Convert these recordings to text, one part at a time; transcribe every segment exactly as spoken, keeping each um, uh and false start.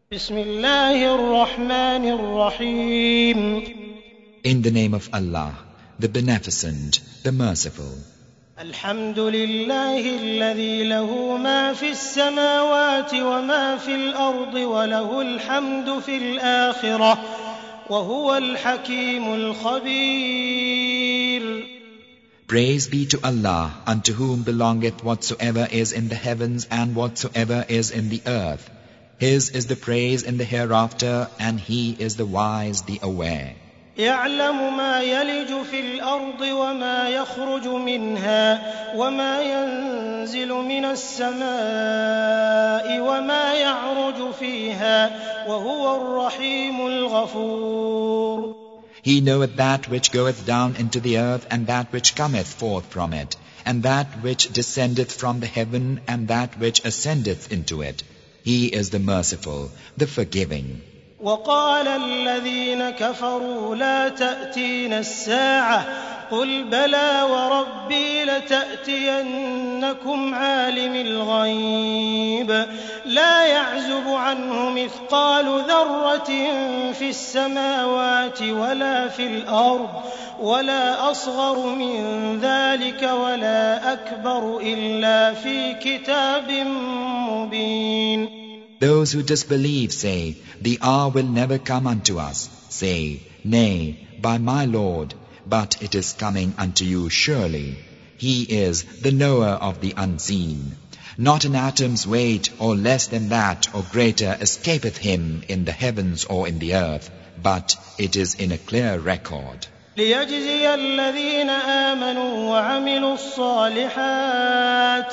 بسم الله الرحمن الرحيم. In the name of Allah, the Beneficent, the Merciful. الحمد لله الذي له ما في السماوات وما في الأرض وله الحمد في الآخرة وهو الحكيم الخبير. Praise be to Allah, unto whom belongeth whatsoever is in the heavens and whatsoever is in the earth. His is the praise in the hereafter, and He is the wise, the aware. يعلم ما يلج في الأرض وما يخرج منها وما ينزل من السماء وما يعرج فيها وهو الرحيم الغفور. He knoweth that which goeth down into the earth and that which cometh forth from it, and that which descendeth from the heaven and that which ascendeth into it. He is the merciful, the forgiving. وقال الذين كفروا لا تأتينا الساعة قل بلى وربي لتأتينكم عالم الغيب لا يعزب عنه مثقال ذرة في السماوات ولا في الأرض ولا أصغر من ذلك ولا أكبر إلا في كتاب مبين. Those who disbelieve say, the hour will never come unto us. Say, nay, by my Lord, but it is coming unto you surely. He is the knower of the unseen. Not an atom's weight or less than that or greater escapeth him in the heavens or in the earth, but it is in a clear record. ليجزي الذين آمنوا وعملوا الصالحات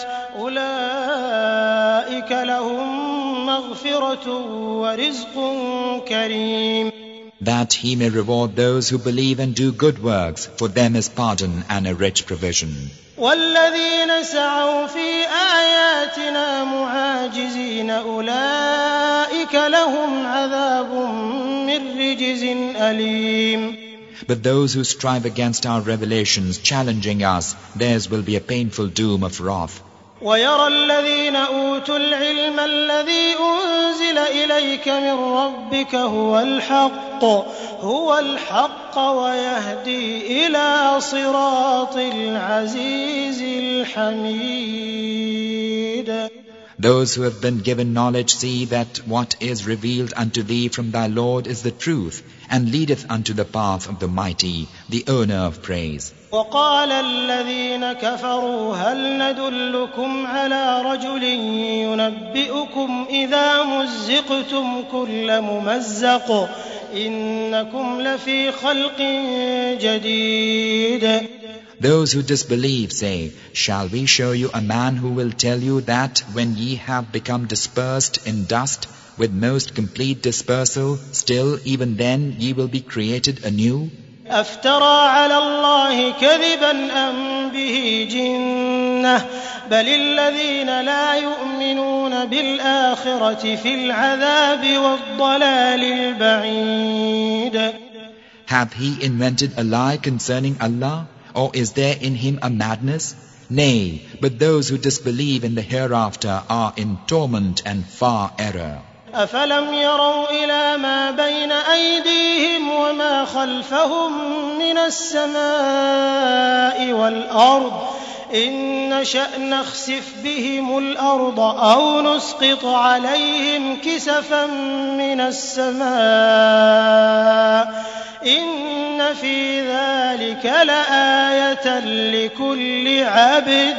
أولئك لهم مغفرة ورزق كريم. That he may reward those who believe and do good works, for them is pardon and a rich provision. والذين سعوا في آياتنا معاجزين أولئك لهم عذاب من رجز أليم. But those who strive against our revelations, challenging us, theirs will be a painful doom of wrath. ويرى الذين أوتوا العلم الذي أنزل إليك من ربك هو الحق هو الحق ويهدي إلى صراط العزيز الحميد. Those who have been given knowledge see that what is revealed unto thee from thy Lord is the truth, and leadeth unto the path of the mighty, the owner of praise. وقال الذين كفروا هل ندلكم على رجل ينبئكم إذا مزقتم كل ممزق إنكم لفي خلق جديد. Those who disbelieve say, shall we show you a man who will tell you that when ye have become dispersed in dust with most complete dispersal, still even then ye will be created anew? أفترى على الله كذبا أم به جنة بل الذين لا يؤمنون بالآخرة في العذاب والضلال البعيد. Hath he invented a lie concerning Allah? Or is there in him a madness? Nay, but those who disbelieve in the hereafter are in torment and far error. أفلم يروا إلى ما بين أيديهم وما خلفهم من السماء والأرض إن نشأ نخسف بهم الأرض أو نسقط عليهم كسفا من السماء إن في ذلك لآية لكل عبد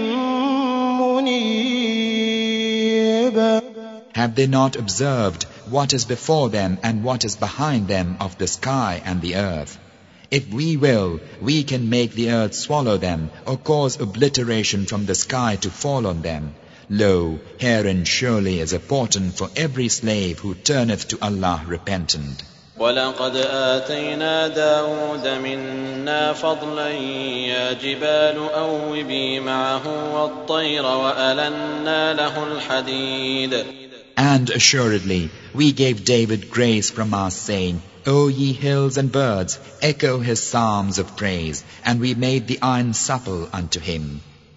منيب. Have they not observed what is before them and what is behind them of the sky and the earth? If we will, we can make the earth swallow them or cause obliteration from the sky to fall on them. Lo, herein surely is a portent for every slave who turneth to Allah repentant. وَلَقَدْ آتَيْنَا دَاوُودَ مِنَّا فَضْلًا يَا جِبَالُ أَوِّبِي مَعَهُ وَالطَّيْرَ وَأَلَنَّا لَهُ الْحَدِيدَ. And assuredly, we gave David grace from us, saying, O ye hills and birds, echo his psalms of praise, and we made the iron supple unto him.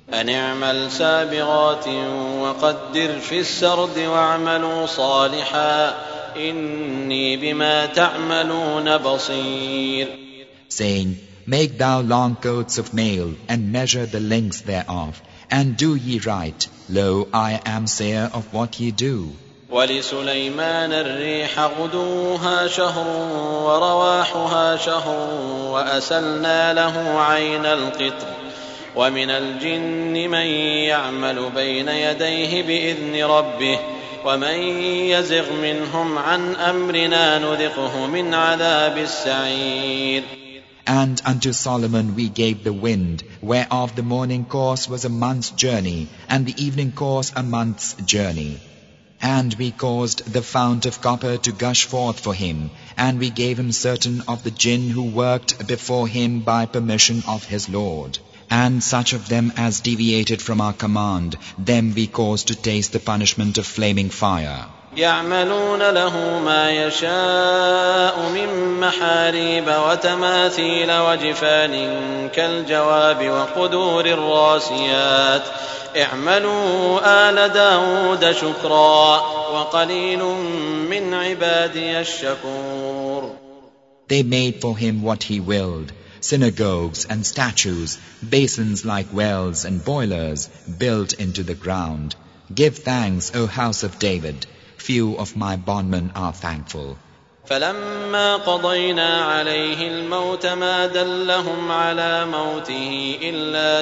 أن اعمل سابغات وقدر في السرد واعملوا صالحا إني بما تعملون بصير. Saying, make thou long coats of mail, and measure the lengths thereof, and do ye right. Lo, I am seer of what ye do. ولسليمان الريح غدوها شهر ورواحها شهر وأسلنا له عين القطر ومن الجن من يعمل بين يديه بإذن ربه ومن يزغ منهم عن أمرنا نذقه من عذاب السعير. And unto Solomon we gave the wind, whereof the morning course was a month's journey, and the evening course a month's journey. And we caused the fount of copper to gush forth for him, and we gave him certain of the jinn who worked before him by permission of his Lord. And such of them as deviated from our command, them we caused to taste the punishment of flaming fire. يعملون له ما يشاء من محاريب وتماثيل وجفان كالجواب وقدور الراسيات اعملوا آل داود شكرا وقليل من عبادي الشكور. They made for him what he willed, synagogues and statues, basins like wells and boilers built into the ground. Give thanks, O house of David. Few of my bondmen are thankful. فلما قضينا عليه الموت ما دلهم على موته إلا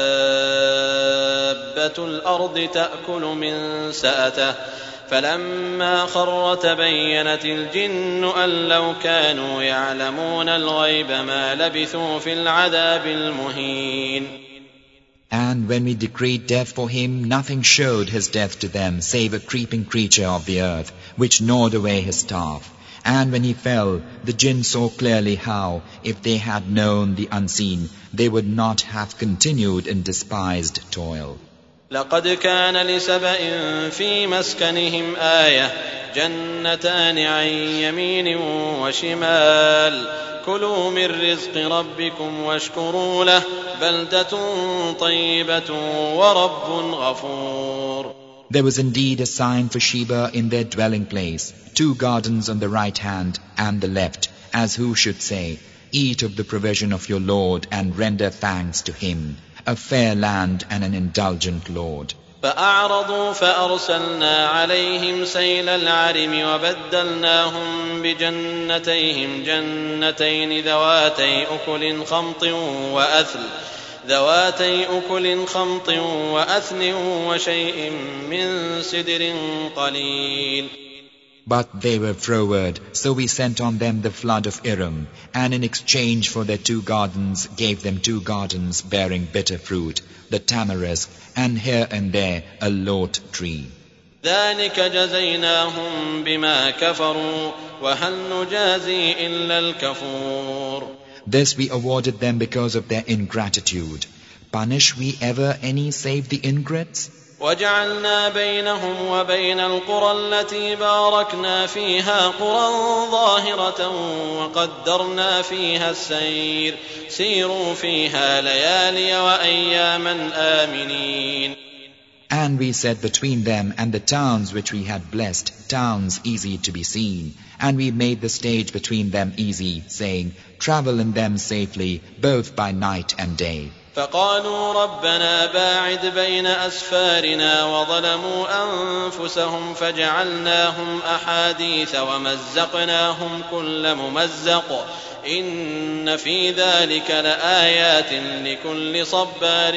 دابة الأرض تأكل من سأته فلما خر تبينت الجن أن لو كانوا يعلمون الغيب ما لبثوا في العذاب المهين. And when we decreed death for him, nothing showed his death to them save a creeping creature of the earth, which gnawed away his staff. And when he fell, the jinn saw clearly how, if they had known the unseen, they would not have continued in despised toil. لقد كان لسبإ في مسكنهم آية جنتان عن يمين وشمال كلوا من رزق ربكم واشكروا له بلدة طيبة ورب غفور. There was indeed a sign for Sheba in their dwelling place, two gardens on the right hand and the left, as who should say, eat of the provision of your Lord and render thanks to him, a fair land and an indulgent Lord. فأعرضوا فأرسلنا عليهم سيل العرم وبدلناهم بجنتيهم جنتين ذواتي أكل خمط وأثل ذواتي أكل خمط وأثل وشيء من سدر قليل. But they were froward, so we sent on them the flood of Iram, and in exchange for their two gardens gave them two gardens bearing bitter fruit, the tamarisk, and here and there a lot tree. ذلك جزيناهم بما كفروا وهل نجازي إلا الكفور. This we awarded them because of their ingratitude. Punish we ever any save the ingrates? وجعلنا بينهم وبين القرى التي باركنا فيها قرى ظاهرة وقدرنا فيها السير سيروا فيها ليالي وأياما آمنين. And we set between them and the towns which we had blessed, towns easy to be seen. And we made the stage between them easy, saying, travel in them safely, both by night and day. فقالوا ربنا باعد بين أسفارنا وظلموا أنفسهم فجعلناهم أحاديث ومزقناهم كل ممزق إن في ذلك لآيات لكل صبار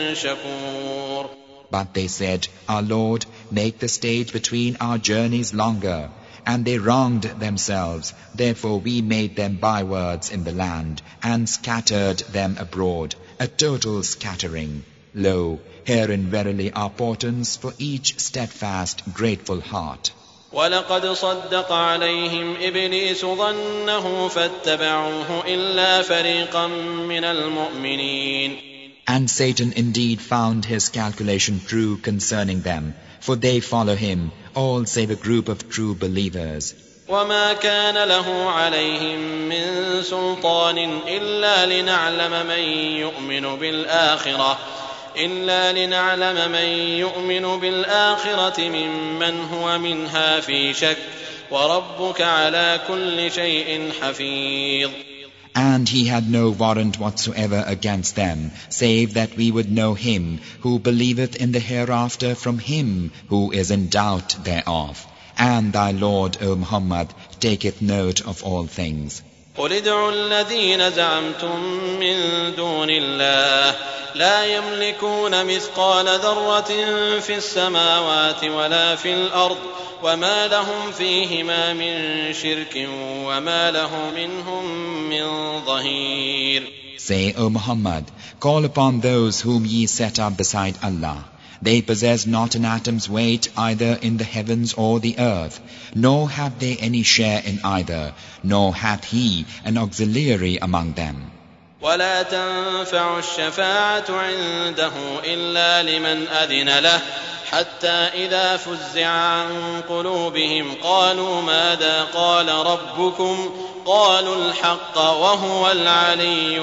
شكور. But they said, Our Lord, make the stage between our journeys longer. And they wronged themselves, therefore we made them bywords in the land, and scattered them abroad, a total scattering. Lo, herein verily are portents for each steadfast, grateful heart. وَلَقَدْ صَدَّقَ عَلَيْهِمْ إِبْلِيسُ ظَنَّهُ فَاتَّبَعُوهُ إِلَّا فَرِيقًا مِّنَ الْمُؤْمِنِينَ. And Satan indeed found his calculation true concerning them, for they follow him, all save a group of true believers. وَمَا كَانَ لَهُ عَلَيْهِمْ مِنْ سُلْطَانٍ إِلَّا لِنَعْلَمَ مَنْ يُؤْمِنُ بِالْآخِرَةِ إلا لنعلم من يؤمن بالآخرة ممن هو منها في شك وَرَبُّكَ عَلَى كُلِّ شَيْءٍ حَفِيظٌ. And he had no warrant whatsoever against them, save that we would know him who believeth in the hereafter from him who is in doubt thereof. And thy Lord, O Muhammad, taketh note of all things. قُلِ ادْعُوا الَّذِينَ زَعَمْتُم مِّن دُونِ اللَّهِ لَا يَمْلِكُونَ مِثْقَالَ ذَرَّةٍ فِي السَّمَاوَاتِ وَلَا فِي الْأَرْضِ وَمَا لَهُمْ فِيهِمَا مِن شِرْكٍ وَمَا لَهُ مِنْهُم مِّن ظَهِيرٍ. Say, O Muhammad, call upon those whom ye set up beside Allah. They possess not an atom's weight either in the heavens or the earth, nor have they any share in either, nor hath he an auxiliary among them. وَلَا تَنفَعُ الشَّفَاعَةُ عِندَهُ إِلَّا لِمَنْ أَذِنَ لَهُ حَتَّى إِذَا فُزِّعَ عَنْ قُلُوبِهِمْ قَالُوا مَاذَا قَالَ رَبُّكُمْ قَالُوا الْحَقَّ وَهُوَ الْعَلِيُّ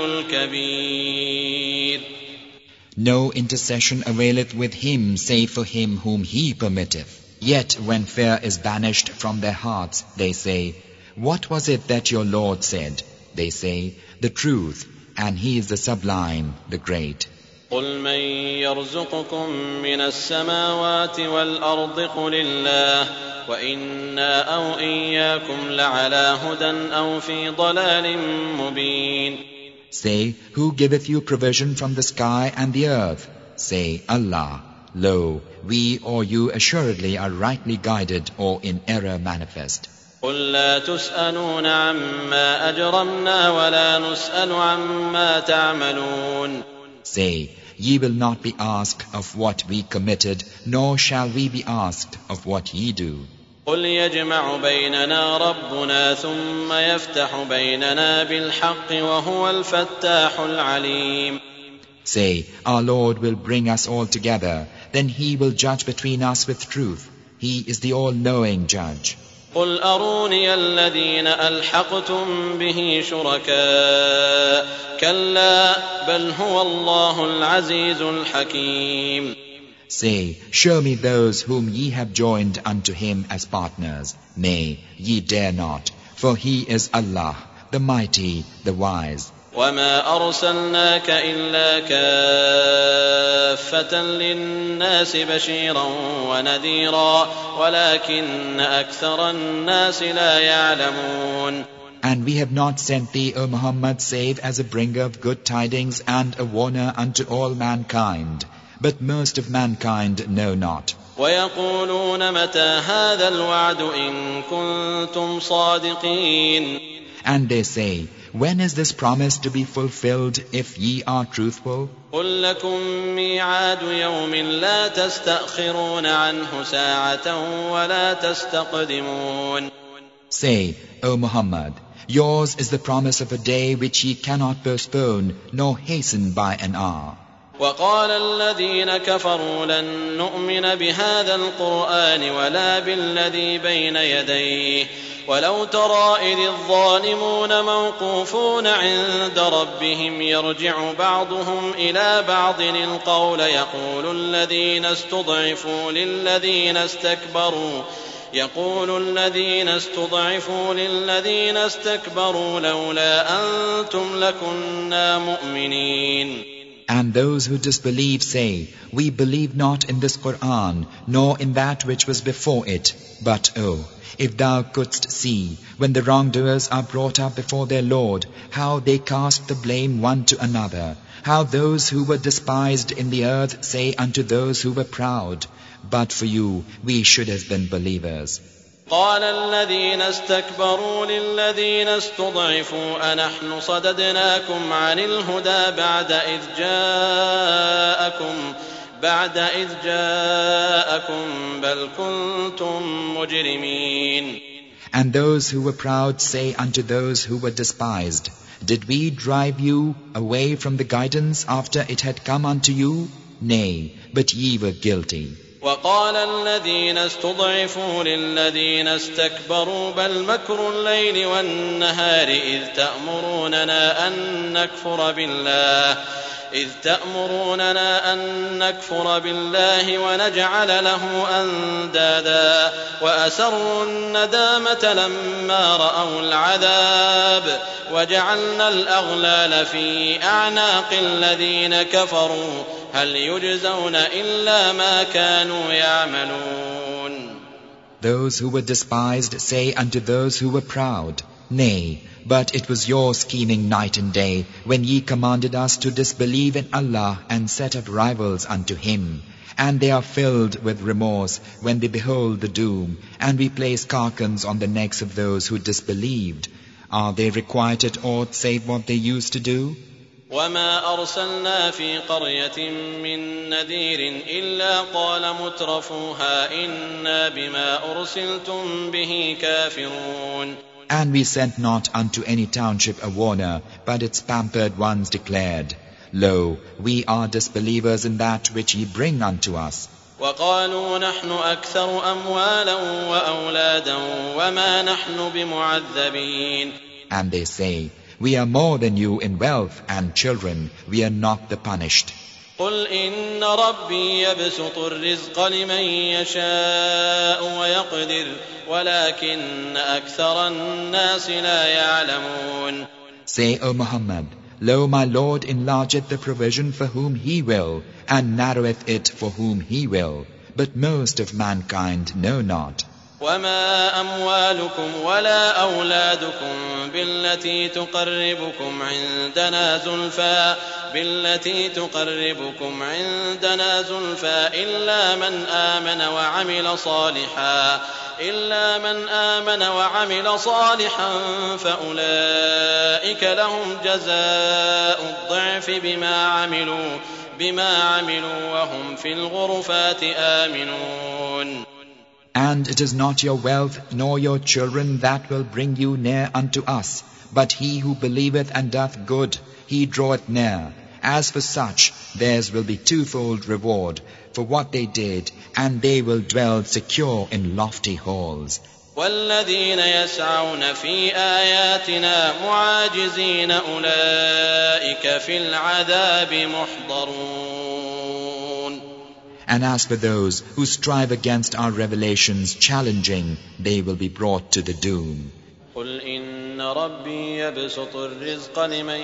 الْكَبِيرُ. No intercession availeth with him save for him whom he permitteth. Yet when fear is banished from their hearts, they say, What was it that your Lord said? They say, The truth, and he is the sublime, the great. قُلْ مَن يَرْزُقُكُم مِّنَ السَّمَاوَاتِ وَالْأَرْضِ قُلِ اللَّهُ وَإِنَّا أَوْ إِيَّاكُمْ لَعَلَىٰ هُدًى أَوْ فِي ضَلَالٍ مُّبِينٍ. Say, who giveth you provision from the sky and the earth? Say, Allah. Lo, we or you assuredly are rightly guided or in error manifest. قُل لَّا تُسْأَلُونَ عَمَّا أَجْرَمْنَا وَلَا نُسْأَلُ عَمَّا تَعْمَلُونَ. Say, ye will not be asked of what we committed, nor shall we be asked of what ye do. قُلْ يَجْمَعُ بَيْنَنَا رَبُّنَا ثُمَّ يَفْتَحُ بَيْنَنَا بِالْحَقِّ وَهُوَ الْفَتَّاحُ الْعَلِيمُ. Say, our Lord will bring us all together, then he will judge between us with truth. He is the all-knowing judge. قُلْ أَرُونِيَ الَّذِينَ أَلْحَقْتُم بِهِ شُرَكَاءَ كَلَّا بَلْ هُوَ اللَّهُ الْعَزِيزُ الْحَكِيمُ. Say, show me those whom ye have joined unto him as partners. Nay, ye dare not, for he is Allah, the mighty, the wise. وَمَا أَرْسَلْنَاكَ إِلَّا كَافَّةً لِلنَّاسِ بَشِيرًا وَنَذِيرًا وَلَكِنَّ أَكْثَرَ النَّاسِ لَا يَعْلَمُونَ. And we have not sent thee, O Muhammad, save as a bringer of good tidings and a warner unto all mankind. But most of mankind know not. وَيَقُولُونَ مَتَى هَذَا الْوَعْدُ إِن كُنتُمْ صَادِقِينَ. And they say, when is this promise to be fulfilled if ye are truthful? قُل لَّكُم مِّيعَادُ يَوْمٍ لَّا تَسْتَأْخِرُونَ عَنْهُ سَاعَةً وَلَا تَسْتَقْدِمُونَ. Say, O Muhammad, yours is the promise of a day which ye cannot postpone nor hasten by an hour. وَقَالَ الَّذِينَ كَفَرُوا لَن نُّؤْمِنَ بِهَٰذَا الْقُرْآنِ وَلَا بِالَّذِي بَيْنَ يَدَيْهِ وَلَوْ تَرَىٰ إِذِ الظَّالِمُونَ مَوْقُوفُونَ عِندَ رَبِّهِمْ يَرْجِعُ بَعْضُهُمْ إِلَىٰ بَعْضٍ الْقَوْلَ يَقُولُ الَّذِينَ اسْتُضْعِفُوا لِلَّذِينَ اسْتَكْبَرُوا يقول الذين استضعفوا للذين استكبروا لولا أنتم لكنا مؤمنين. And those who disbelieve say, we believe not in this Qur'an, nor in that which was before it. But, oh, if thou couldst see, when the wrongdoers are brought up before their Lord, how they cast the blame one to another, how those who were despised in the earth say unto those who were proud, but for you we should have been believers. قال الذين استكبروا للذين استضعفوا أنحن صددناكم عن الهدى بعد إذ جاءكم بعد إذ جاءكم بل كنتم مجرمين. And those who were proud say unto those who were despised, did we drive you away from the guidance after it had come unto you? Nay, but ye were guilty. وقال الذين استضعفوا للذين استكبروا بل مكر الليل والنهار إذ تأمروننا أن نكفر بالله إذ تأمروننا أن نكفر بالله ونجعل له أندادا وأسروا الندامة لما رأوا العذاب وجعلنا الأغلال في أعناق الذين كفروا هل يجزون إلا ما كانوا يعملون. Those who were despised say unto those who were proud, Nay, but it was your scheming night and day, when ye commanded us to disbelieve in Allah and set up rivals unto Him. And they are filled with remorse when they behold the doom, and we place carcans on the necks of those who disbelieved. Are they requited aught save what they used to do? وما أرسلنا في قرية من نذير إلا قال مترفوها إنا بما أرسلتم به كافرون. And we sent not unto any township a warner, but its pampered ones declared, Lo, we are disbelievers in that which ye bring unto us. وقالوا نحن أكثر أموالا وأولادا وما نحن بمعذبين. And they say, We are more than you in wealth and children, we are not the punished. قل إن ربي يبسط الرزق لمن يشاء ويقدر ولكن أكثر الناس لا يعلمون. Say, O Muhammad, Lo, my Lord enlargeth the provision for whom He will, and narroweth it for whom He will, but most of mankind know not. وما أموالكم ولا أولادكم بالتي تقربكم عندنا زلفى بالتي تقربكم عندنا زلفى إلا من آمن وعمل صالحا إلا من آمن وعمل صالحا فأولئك لهم جزاء الضعف بما عملوا بما عملوا وهم في الغرفات آمنون. And it is not your wealth nor your children that will bring you near unto us, but he who believeth and doth good, he draweth near. As for such, theirs will be twofold reward for what they did, and they will dwell secure in lofty halls. والذين يسعون في آياتنا معاجزين أولئك في العذاب محضرون. And as for those who strive against our revelations challenging, they will be brought to the doom. قل إن ربي يبسط الرزق لمن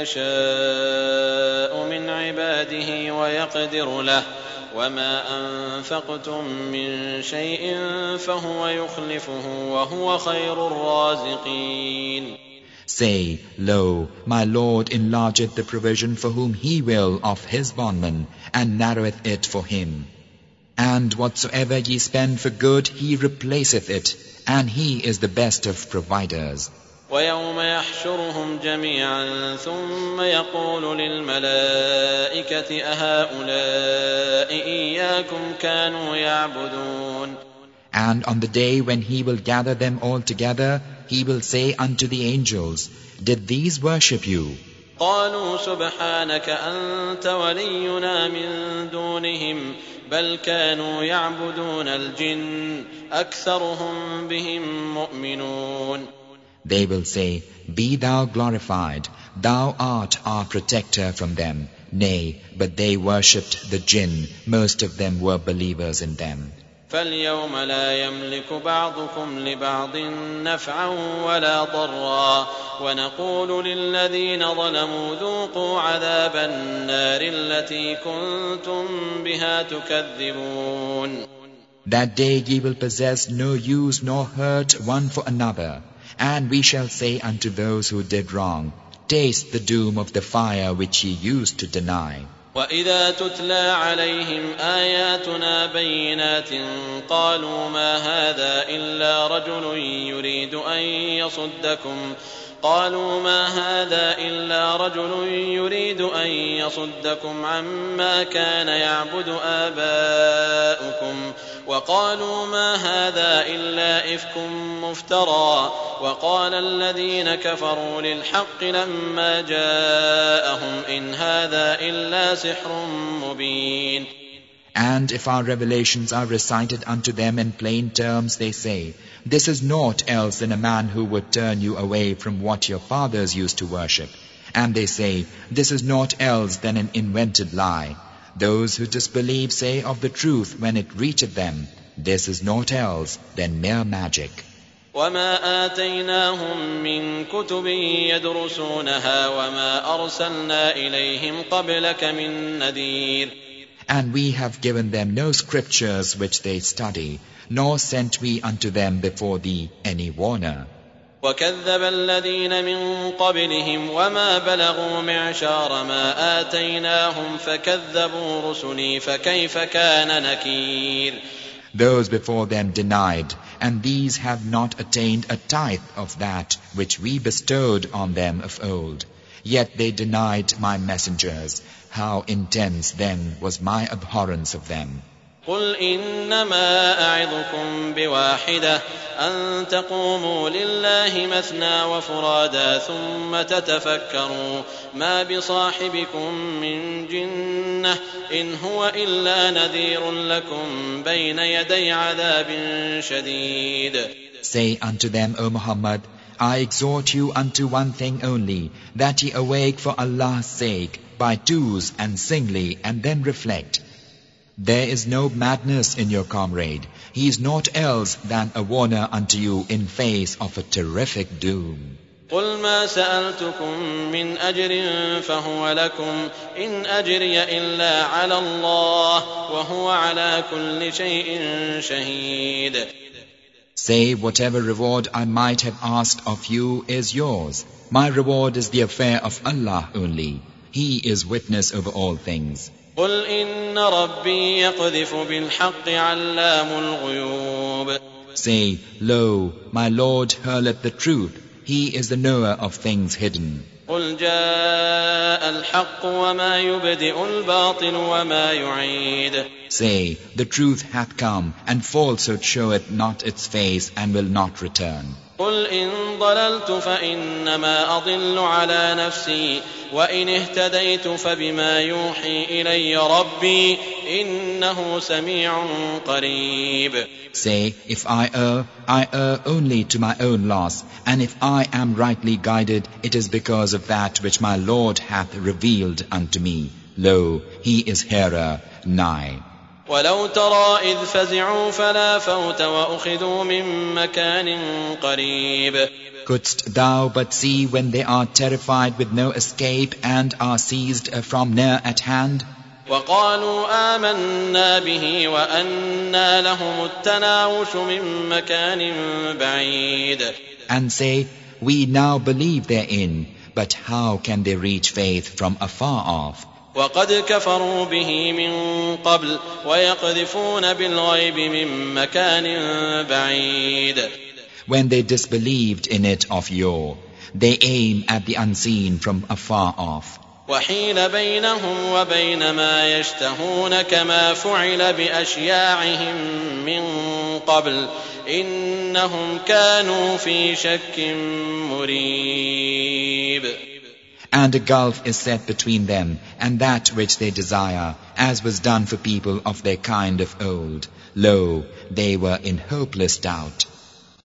يشاء من عباده ويقدر له وما أنفقتم من شيء فهو يخلفه وهو خير الرازقين. Say, Lo, my Lord enlargeth the provision for whom He will of His bondman, and narroweth it for him. And whatsoever ye spend for good, He replaceth it, and He is the best of providers. ويوم يحشرهم جميعا ثم يقول للملائكة أهؤلاء إياكم كانوا يعبدون. And on the day when He will gather them all together, He will say unto the angels, Did these worship you? قالوا سبحانك أنت ولينا من دونهم بل كانوا يعبدون الجن أكثرهم بهم مؤمنون. They will say, Be thou glorified, thou art our protector from them. Nay, but they worshipped the jinn, most of them were believers in them. فاليوم لا يملك بعضكم لبعض نفعا ولا ضرا ونقول للذين ظلموا ذوقوا عذاب النار التي كنتم بها تكذبون. That day ye will possess no use nor hurt one for another, and we shall say unto those who did wrong, Taste the doom of the fire which ye used to deny. وإذا تتلى عليهم آياتنا بينات قالوا ما هذا إلا رجل يريد أن يصدكم قالوا ما هذا إلا رجل يريد أن يصدكم عما كان يعبد آباؤكم وقالوا ما هذا إلا إفك مفترى وقال الذين كفروا للحق لما جاءهم إن هذا إلا سحر مبين. And if our revelations are recited unto them in plain terms, they say, This is naught else than a man who would turn you away from what your fathers used to worship. And they say, this is naught else than an invented lie. Those who disbelieve say of the truth when it reacheth them, this is naught else than mere magic. وما آتيناهم من كتب يدرسونها وما أرسلنا إليهم قبلك من نذير. And we have given them no scriptures which they study, nor sent we unto them before thee any warner. وكذب الذين من قبلهم وما بلغوا معشار ما آتيناهم فكذبوا رسلي فكيف كان نكير. Those before them denied, and these have not attained a tithe of that which we bestowed on them of old. Yet they denied my messengers. How intense then was my abhorrence of them. قل إنما أعظكم بواحدة أن تقوموا لله مثنى وفرادا ثم تتفكروا ما بصاحبكم من جنة إن هو إلا نذير لكم بين يدي عذاب شديد. Say unto them, O Muhammad, I exhort you unto one thing only, that ye awake for Allah's sake by twos and singly, and then reflect. There is no madness in your comrade. He is naught else than a warner unto you in face of a terrific doom. قل ما سألتكم من أجر فهو لكم إن أجري إلا على الله وهو على كل شيء شهيد. Say, whatever reward I might have asked of you is yours. My reward is the affair of Allah only. He is witness over all things. قل إن ربي يقذف بالحق علام الغيوب. Say, lo, my Lord hurleth the truth. He is the knower of things hidden. قل جاء الحق وما يبدئ الباطل وما يعيد. Say, the truth hath come, and falsehood showeth not its face, and will not return. قل إن ضللت فإنما أضل على نفسي وإن اهتديت فبما يوحي إلي ربي إنه سميع قريب. Say, if I err, I err only to my own loss, and if I am rightly guided, it is because of that which my Lord hath revealed unto me. Lo, He is hearer, nigh. ولو ترى إذ فزعوا فلا فوت وأخذوا من مكان قريب. Couldst thou but see when they are terrified with no escape and are seized from near at hand? وقالوا آمنا به وأنى لهم التناوش من مكان بعيد. And say, we now believe therein, but how can they reach faith from afar off? وقد كفروا به من قبل ويقذفون بالغيب من مكان بعيد. When they disbelieved in it of yore, they aim at the unseen from afar off. وحيل بينهم وبين ما يشتهون كما فعل بأشياعهم من قبل إنهم كانوا في شك مريب. And a gulf is set between them and that which they desire, as was done for people of their kind of old. Lo, they were in hopeless doubt.